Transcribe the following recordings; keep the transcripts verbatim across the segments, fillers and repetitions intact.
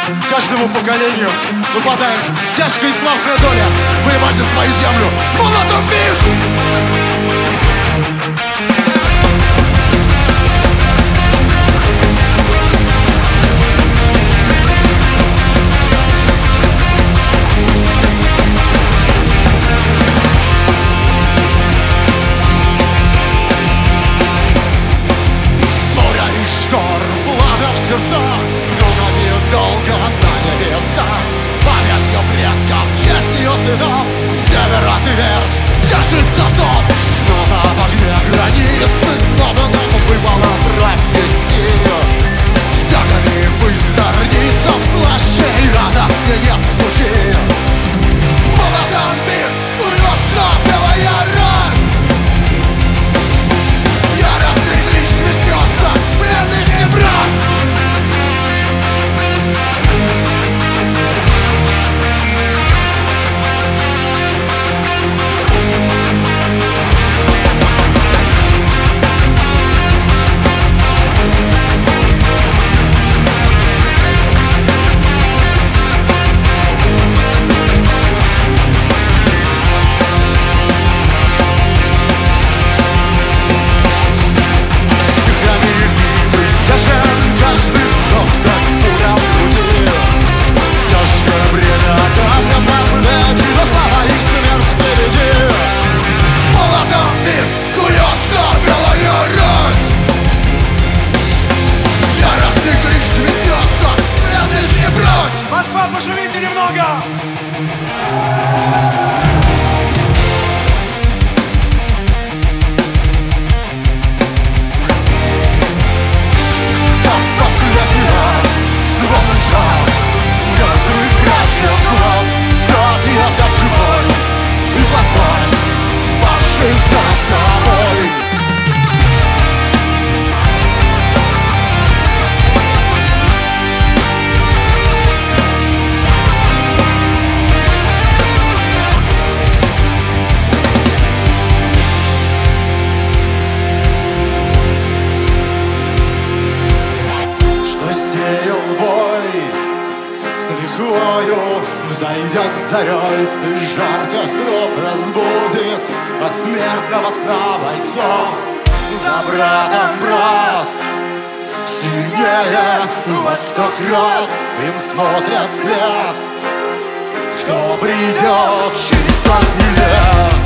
Каждому поколению выпадает тяжкая и славная доля воевать за свою землю. Молотом бив! В сердцах кругами долго на небесах. Памятью предков, честь ее следов, севера твердь держит сосуд. Снова в огне границы, снова нам выпало брать вести. Всяками быть зорницам слаще и радостнее нет пути. Молотом бит, уется белая рать. Яростный клич метется, пленных не брать. Каждый вздох, как пуля в груди. Тяжкое бремя камнем на плечи, но слава и смерть впереди. Молотом бит, куется белая рать. Яростный клич метнется, пленных не брать. Москва, пошумите немного! За собой что сеял бой с лихвою, взойдет зарей и жар костров разбудит от смертного сна бойцов. За братом брат сильнее во сто крат, им смотрят вслед, кто придет через сотни лет.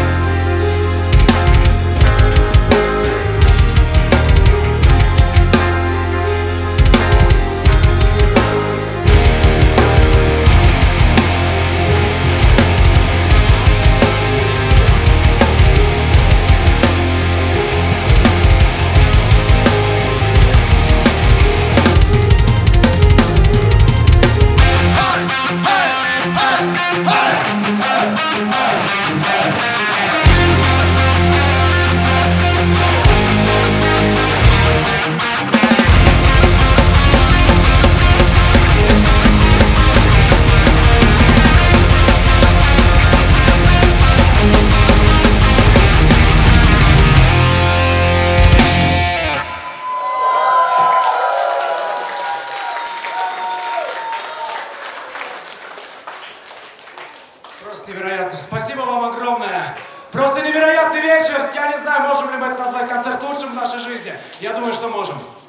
Просто невероятно. Спасибо вам огромное. Просто невероятный вечер. Я не знаю, можем ли мы это назвать концерт лучшим в нашей жизни. Я думаю, что можем.